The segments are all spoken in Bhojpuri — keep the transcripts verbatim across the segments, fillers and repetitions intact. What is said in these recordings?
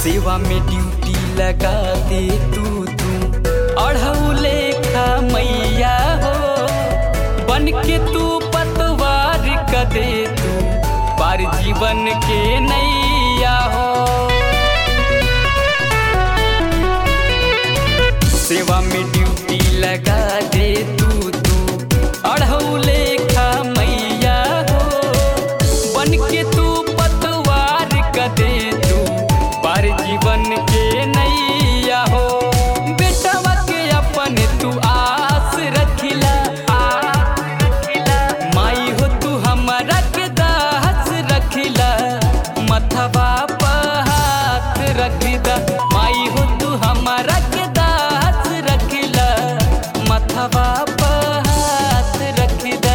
सेवा में ड्यूटी लगा दे तू तू अढ़ऊ लेखा मैया हो, बन के तू पतवार क दे तू पार जीवन के नैया हो। सेवा में ड्यूटी लगा दे तू तू अढ़ऊ लेखा मैया हो, बन के तू पतवार क दे तू पार जीवन के नैया हो। बेटवा के अपन तू आस रखिला, माई हो तू हमारा के दास रखिला, मथवा पर हाथ रखिदा। माई हो तू हमारा के दास रखिला, मथवा पर हाथ रखिदा।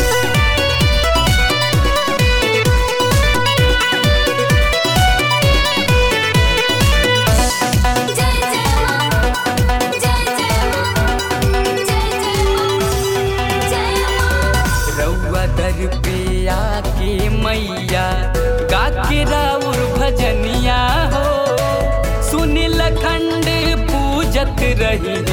रउआ दर पे आके मैया गा के राउर भजनिया हो, सुनिल खंड पूजत रही